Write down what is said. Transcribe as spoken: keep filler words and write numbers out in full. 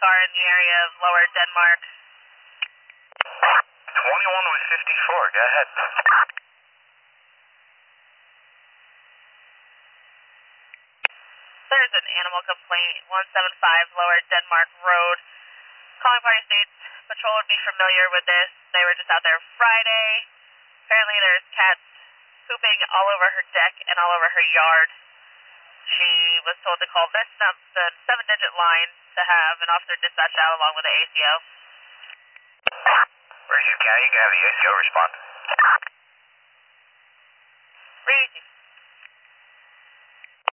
car in the area of Lower Denmark. twenty-one with fifty-four, go ahead. There's an animal complaint, one seven five Lower Denmark Road. Calling Party States, patrol would be familiar with this. They were just out there Friday. Apparently there's cats pooping all over her deck and all over her yard. She was told to call this number, the seven-digit line, to have an officer dispatched out along with the A C O. Where's your county? You can have the A C O respond. Read.